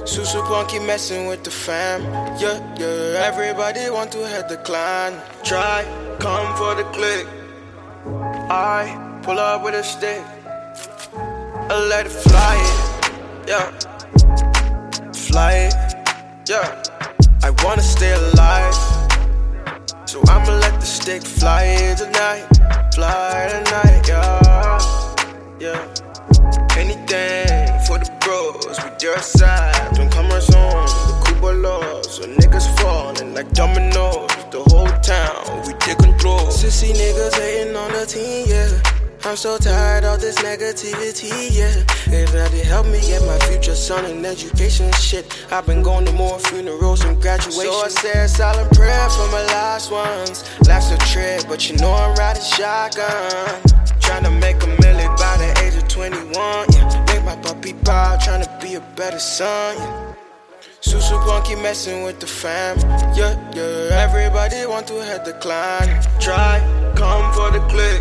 Susu Punky messing with the fam. Yeah, yeah, everybody want to head the clan. Try, come for the click. I pull up with a stick. I let it fly it, yeah. Fly it, yeah. I wanna stay alive, so I'ma let the stick fly tonight. Fly tonight, yeah. Yeah. Anything for the bros, we your side. Don't come us on, the Cuba laws. So niggas falling like dominoes. The whole town, we take control. Sissy niggas hating on the team, yeah. I'm so tired of this negativity, yeah. Everybody help me get my future son in education shit. I've been going to more funerals and graduations. So I said silent prayer for my last ones. Life's a trip, but you know I'm riding shotgun. Tryna make a million by the age of 21, yeah. Make my puppy proud, tryna be a better son, yeah. Susu Punky messing with the fam. Yeah, yeah, everybody want to head the clan. Try, come for the click.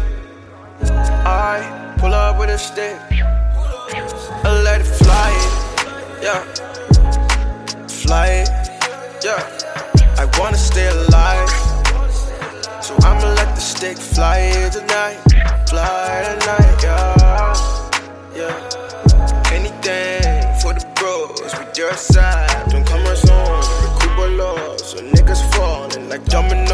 I pull up with a stick. I let it fly it, yeah. Fly it, yeah. I wanna stay alive, so I'ma let the stick fly it tonight. Fly tonight, yeah. Yeah. Anything for the bros, we your side. Don't come us on, the Cuba laws. So niggas falling like dominoes.